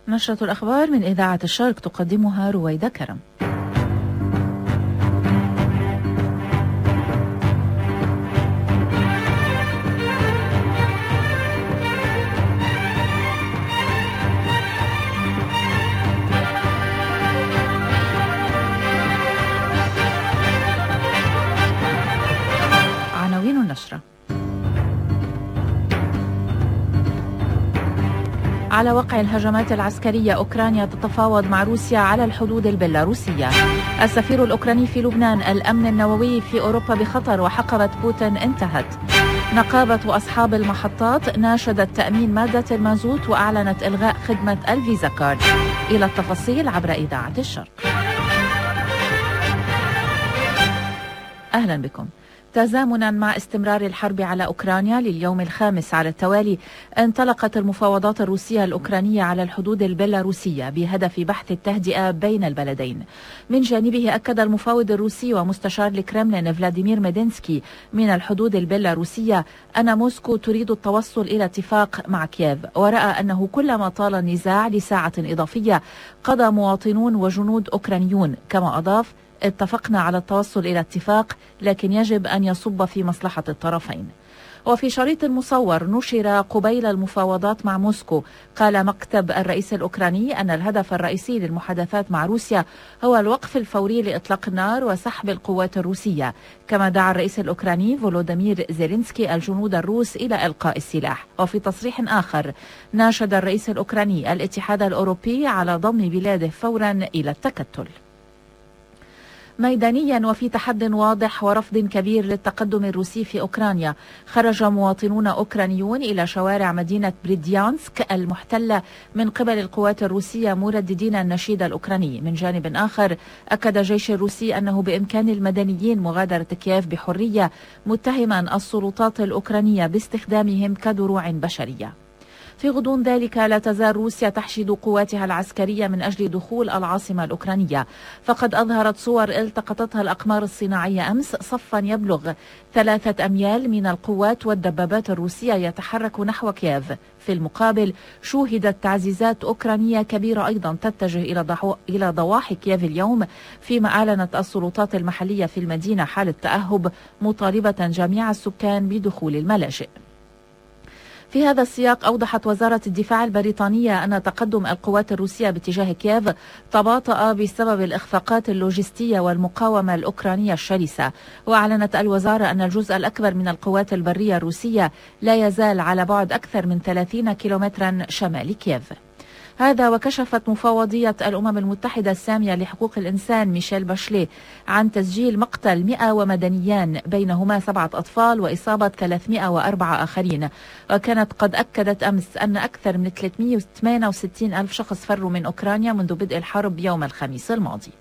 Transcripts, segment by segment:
نشرة الأخبار من إذاعة الشرق تقدمها رويدة كرم. عناوين النشرة: على وقع الهجمات العسكرية أوكرانيا تتفاوض مع روسيا على الحدود البيلاروسية. السفير الأوكراني في لبنان: الأمن النووي في أوروبا بخطر وحقبة بوتين انتهت. نقابة أصحاب المحطات ناشدت تأمين مادة المازوت وأعلنت إلغاء خدمة الفيزا كارد. إلى التفاصيل عبر إذاعة الشرق. أهلا بكم. تزامنا مع استمرار الحرب على أوكرانيا لليوم الخامس على التوالي، انطلقت المفاوضات الروسية الأوكرانية على الحدود البيلاروسية بهدف بحث التهدئة بين البلدين. من جانبه أكد المفاوض الروسي ومستشار الكرملين فلاديمير ميدينسكي من الحدود البيلاروسية أن موسكو تريد التوصل إلى اتفاق مع كييف، ورأى أنه كلما طال النزاع لساعة إضافية قضى مواطنون وجنود أوكرانيون. كما أضاف: اتفقنا على التوصل إلى اتفاق، لكن يجب أن يصب في مصلحة الطرفين. وفي شريط مصور نشر قبيل المفاوضات مع موسكو، قال مكتب الرئيس الأوكراني أن الهدف الرئيسي للمحادثات مع روسيا هو الوقف الفوري لإطلاق النار وسحب القوات الروسية. كما دعا الرئيس الأوكراني فولوديمير زيلينسكي الجنود الروس إلى إلقاء السلاح. وفي تصريح آخر ناشد الرئيس الأوكراني الاتحاد الأوروبي على ضم بلاده فورا إلى التكتل. ميدانيا وفي تحد واضح ورفض كبير للتقدم الروسي في أوكرانيا، خرج مواطنون أوكرانيون إلى شوارع مدينة بريديانسك المحتلة من قبل القوات الروسية مرددين النشيد الأوكراني. من جانب آخر أكد الجيش الروسي أنه بإمكان المدنيين مغادرة كييف بحرية، متهما السلطات الأوكرانية باستخدامهم كدروع بشرية. في غضون ذلك لا تزال روسيا تحشد قواتها العسكرية من أجل دخول العاصمة الأوكرانية، فقد أظهرت صور التقطتها الأقمار الصناعية أمس صفا يبلغ 3 أميال من القوات والدبابات الروسية يتحرك نحو كييف. في المقابل شوهدت تعزيزات أوكرانية كبيرة أيضا تتجه إلى ضواحي كييف اليوم، فيما أعلنت السلطات المحلية في المدينة حالة تأهب، مطالبة جميع السكان بدخول الملاجئ. في هذا السياق أوضحت وزارة الدفاع البريطانية أن تقدم القوات الروسية باتجاه كييف تباطأ بسبب الإخفاقات اللوجستية والمقاومة الأوكرانية الشرسة. وأعلنت الوزارة أن الجزء الأكبر من القوات البرية الروسية لا يزال على بعد أكثر من 30 كيلومترا شمال كييف. هذا وكشفت مفوضية الأمم المتحدة السامية لحقوق الإنسان ميشيل باشلي عن تسجيل مقتل 100 ومدنيان بينهما 7 أطفال وإصابة 304 آخرين. وكانت قد أكدت أمس أن أكثر من 368 ألف شخص فروا من أوكرانيا منذ بدء الحرب يوم الخميس الماضي.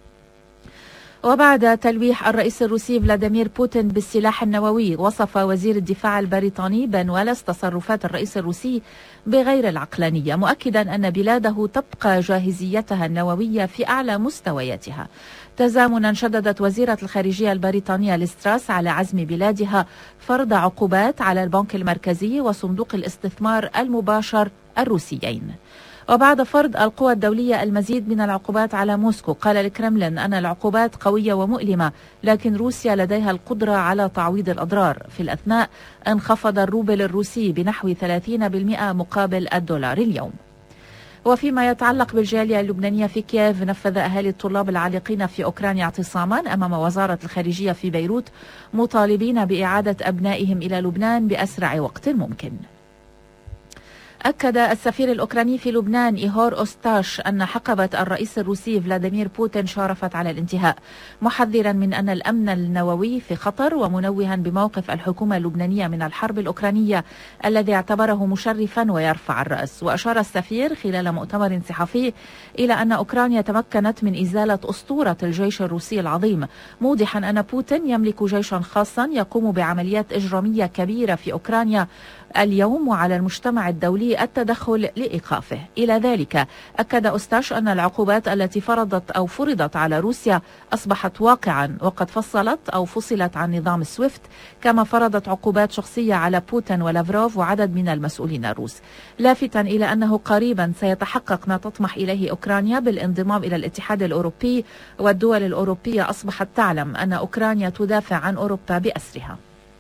وبعد تلويح الرئيس الروسي فلاديمير بوتين بالسلاح النووي، وصف وزير الدفاع البريطاني بن ويلس تصرفات الرئيس الروسي بغير العقلانية، مؤكدا أن بلاده تبقى جاهزيتها النووية في أعلى مستوياتها. تزامنا شددت وزيرة الخارجية البريطانية ليستراس على عزم بلادها فرض عقوبات على البنك المركزي وصندوق الاستثمار المباشر الروسيين. وبعد فرض القوى الدولية المزيد من العقوبات على موسكو، قال الكرملين أن العقوبات قوية ومؤلمة، لكن روسيا لديها القدرة على تعويض الأضرار. في الأثناء انخفض الروبل الروسي بنحو 30% مقابل الدولار اليوم. وفيما يتعلق بالجالية اللبنانية في كييف، نفذ أهالي الطلاب العالقين في أوكرانيا اعتصاما أمام وزارة الخارجية في بيروت، مطالبين بإعادة أبنائهم إلى لبنان بأسرع وقت ممكن. أكد السفير الأوكراني في لبنان إيهور أوستاش أن حقبة الرئيس الروسي فلاديمير بوتين شارفت على الانتهاء، محذرا من أن الأمن النووي في خطر، ومنوها بموقف الحكومة اللبنانية من الحرب الأوكرانية الذي اعتبره مشرفا ويرفع الرأس. وأشار السفير خلال مؤتمر صحفي إلى أن أوكرانيا تمكنت من إزالة أسطورة الجيش الروسي العظيم، موضحا أن بوتين يملك جيشا خاصا يقوم بعمليات إجرامية كبيرة في أوكرانيا اليوم، وعلى المجتمع الدولي عليه التدخل لإيقافه. إلى ذلك أكد أوستاش أن العقوبات التي فرضت على روسيا أصبحت واقعا، وقد فصلت عن نظام السويفت، كما فرضت عقوبات شخصية على بوتين ولافروف وعدد من المسؤولين الروس، لافتا إلى أنه قريبا سيتحقق ما تطمح إليه أوكرانيا بالانضمام إلى الاتحاد الأوروبي، والدول الأوروبية أصبحت تعلم أن أوكرانيا تدافع عن أوروبا بأسرها.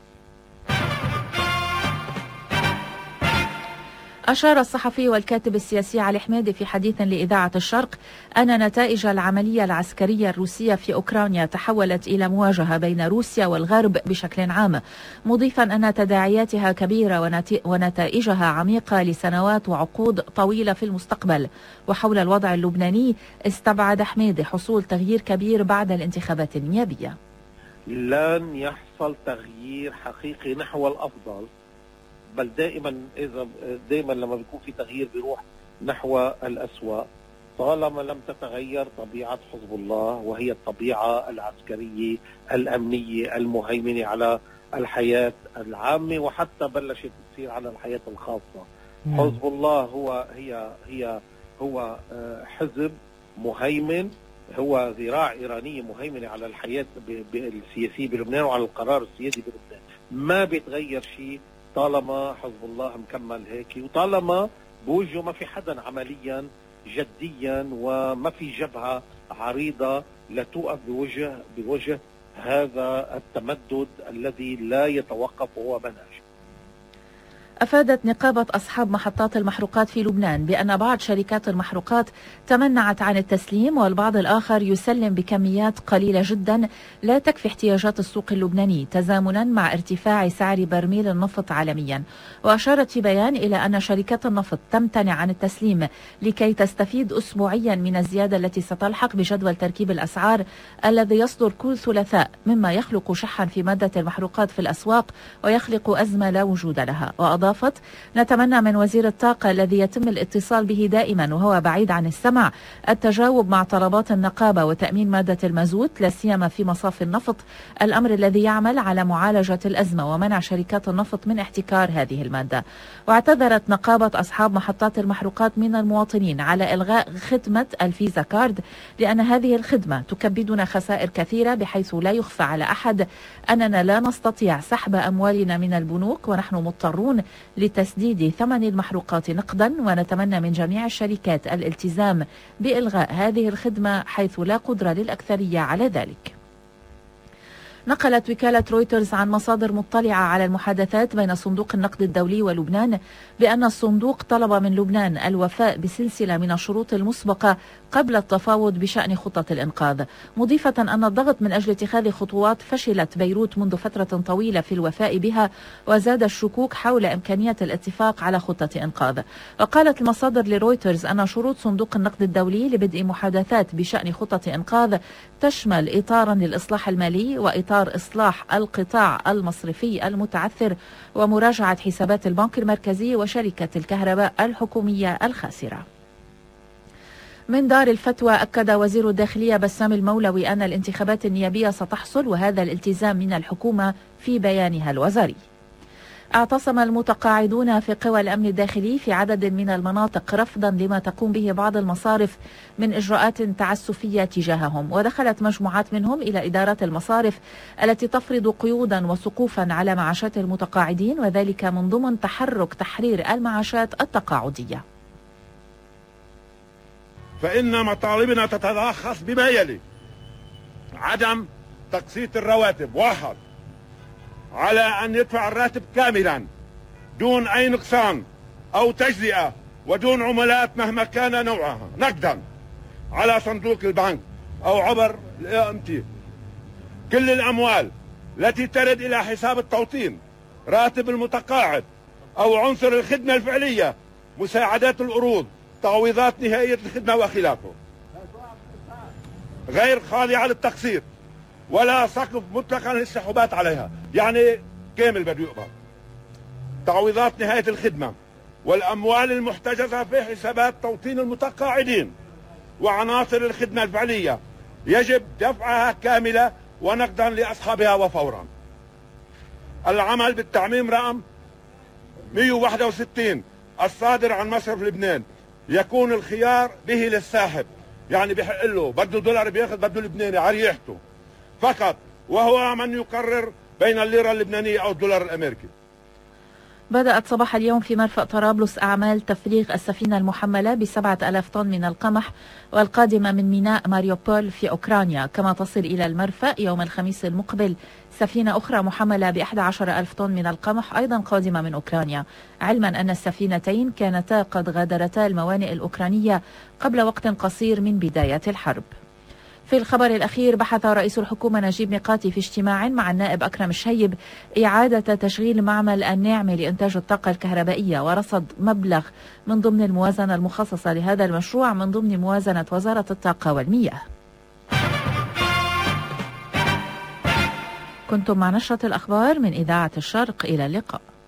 أشار الصحفي والكاتب السياسي علي حميدي في حديث لإذاعة الشرق أن نتائج العملية العسكرية الروسية في أوكرانيا تحولت إلى مواجهة بين روسيا والغرب بشكل عام، مضيفا أن تداعياتها كبيرة ونتائجها عميقة لسنوات وعقود طويلة في المستقبل. وحول الوضع اللبناني استبعد حميدي حصول تغيير كبير بعد الانتخابات النيابية. لن يحصل تغيير حقيقي نحو الأفضل، بل دائما لما بيكون في تغيير بيروح نحو الأسوأ، طالما لم تتغير طبيعة حزب الله، وهي الطبيعة العسكرية الأمنية المهيمنة على الحياة العامة، وحتى بلشت تصير على الحياة الخاصة. حزب الله هو حزب مهيمن، هو ذراع إيرانية مهيمنة على الحياة السياسية بلبنان وعلى القرار السياسي بلبنان. ما بيتغير شيء طالما حزب الله مكمل هيك، وطالما بوجهه ما في حدا عمليا جديا، وما في جبهة عريضة لتوقف بوجه هذا التمدد الذي لا يتوقف وهو منهج. أفادت نقابة أصحاب محطات المحروقات في لبنان بأن بعض شركات المحروقات تمنعت عن التسليم، والبعض الآخر يسلم بكميات قليلة جدا لا تكفي احتياجات السوق اللبناني، تزامنا مع ارتفاع سعر برميل النفط عالميا. وأشارت في بيان إلى أن شركات النفط تمتنع عن التسليم لكي تستفيد أسبوعيا من الزيادة التي ستلحق بجدول تركيب الأسعار الذي يصدر كل ثلاثاء، مما يخلق شحا في مادة المحروقات في الأسواق ويخلق أزمة لا وجود لها. وأضافت: نتمنى من وزير الطاقة الذي يتم الاتصال به دائما وهو بعيد عن السمع التجاوب مع طلبات النقابة وتأمين مادة المازوت، لا سيما في مصاف النفط، الأمر الذي يعمل على معالجة الأزمة ومنع شركات النفط من احتكار هذه المادة. واعتذرت نقابة أصحاب محطات المحروقات من المواطنين على إلغاء خدمة الفيزا كارد، لأن هذه الخدمة تكبدنا خسائر كثيرة، بحيث لا يخفى على أحد أننا لا نستطيع سحب أموالنا من البنوك، ونحن مضطرون لتسديد ثمن المحروقات نقدا، ونتمنى من جميع الشركات الالتزام بإلغاء هذه الخدمة حيث لا قدرة للأكثرية على ذلك. نقلت وكالة رويترز عن مصادر مطلعة على المحادثات بين صندوق النقد الدولي ولبنان بأن الصندوق طلب من لبنان الوفاء بسلسلة من الشروط المسبقة قبل التفاوض بشأن خطة الإنقاذ، مضيفة أن الضغط من أجل اتخاذ خطوات فشلت بيروت منذ فترة طويلة في الوفاء بها، وزاد الشكوك حول إمكانية الاتفاق على خطة إنقاذ. وقالت المصادر لرويترز أن شروط صندوق النقد الدولي لبدء محادثات بشأن خطة إنقاذ تشمل إطارا للإصلاح المالي، وإطار إصلاح القطاع المصرفي المتعثر، ومراجعة حسابات البنك المركزي وشركة الكهرباء الحكومية الخاسرة. من دار الفتوى أكد وزير الداخلية بسام المولوي أن الانتخابات النيابية ستحصل، وهذا الالتزام من الحكومة في بيانها الوزاري. اعتصم المتقاعدون في قوى الأمن الداخلي في عدد من المناطق رفضا لما تقوم به بعض المصارف من إجراءات تعسفية تجاههم، ودخلت مجموعات منهم إلى إدارات المصارف التي تفرض قيودا وسقوفا على معاشات المتقاعدين، وذلك من ضمن تحرك تحرير المعاشات التقاعدية. فإن مطالبنا تتلخص بما يلي: عدم تقسيط الرواتب، واحد، على أن يدفع الراتب كاملا دون أي نقصان أو تجزئة ودون عملات مهما كان نوعها، نقدا على صندوق البنك أو عبر الAMT. كل الأموال التي ترد إلى حساب التوطين، راتب المتقاعد أو عنصر الخدمة الفعلية، مساعدات القروض، تعويضات نهاية الخدمة وخلافه، غير خاضعة للتقسيط ولا سقف مطلقا للسحوبات عليها، يعني كامل بده يقبض. تعويضات نهاية الخدمة والأموال المحتجزة في حسابات توطين المتقاعدين وعناصر الخدمة الفعلية يجب دفعها كاملة ونقدا لأصحابها وفورا. العمل بالتعميم رقم 161 الصادر عن مصرف لبنان يكون الخيار به للساحب، يعني بيحق له بده دولار بياخذ بده لبناني على ريحته فقط، وهو من يقرر بين الليرة اللبنانية أو الدولار الأمريكي. بدأت صباح اليوم في مرفأ طرابلس أعمال تفريغ السفينة المحملة ب7,000 طن من القمح والقادمة من ميناء ماريوبول في أوكرانيا، كما تصل إلى المرفأ يوم الخميس المقبل سفينة أخرى محملة ب11,000 طن من القمح أيضا قادمة من أوكرانيا، علما أن السفينتين كانتا قد غادرتا الموانئ الأوكرانية قبل وقت قصير من بداية الحرب. في الخبر الأخير، بحث رئيس الحكومة نجيب ميقاتي في اجتماع مع النائب أكرم الشيب إعادة تشغيل معمل الناعمة لإنتاج الطاقة الكهربائية، ورصد مبلغ من ضمن الموازنة المخصصة لهذا المشروع من ضمن موازنة وزارة الطاقة والمياه. كنتم مع نشرة الأخبار من إذاعة الشرق، إلى اللقاء.